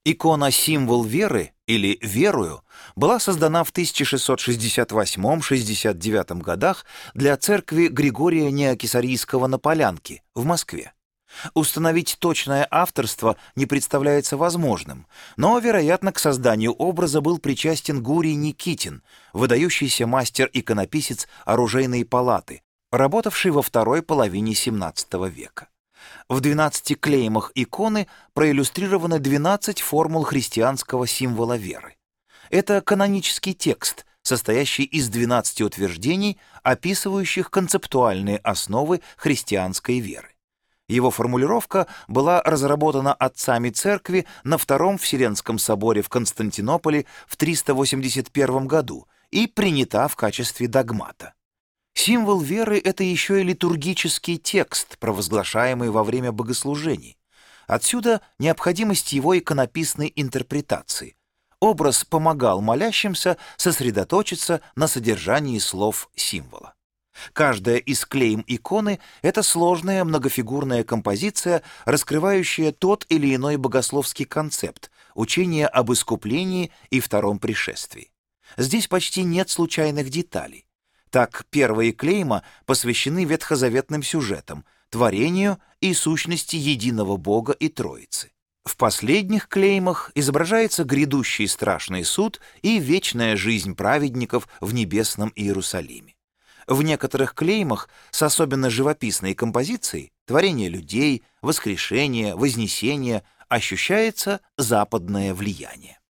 Икона-символ веры, или «верую», была создана в 1668-69 годах для церкви Григория Неокесарийского на Полянке в Москве. Установить точное авторство не представляется возможным, но, вероятно, к созданию образа был причастен Гурий Никитин, выдающийся мастер-иконописец оружейной палаты, работавший во второй половине XVII века. В 12 клеймах иконы проиллюстрированы 12 формул христианского символа веры. Это канонический текст, состоящий из 12 утверждений, описывающих концептуальные основы христианской веры. Его формулировка была разработана отцами церкви на Втором Вселенском соборе в Константинополе в 381 году и принята в качестве догмата. Символ веры — это еще и литургический текст, провозглашаемый во время богослужений. Отсюда необходимость его иконописной интерпретации. Образ помогал молящимся сосредоточиться на содержании слов символа. Каждая из клейм иконы — это сложная многофигурная композиция, раскрывающая тот или иной богословский концепт, учение об искуплении и втором пришествии. Здесь почти нет случайных деталей. Так, первые клейма посвящены ветхозаветным сюжетам, творению и сущности единого Бога и Троицы. В последних клеймах изображается грядущий страшный суд и вечная жизнь праведников в небесном Иерусалиме. В некоторых клеймах с особенно живописной композицией творение людей, воскрешение, вознесение ощущается западное влияние.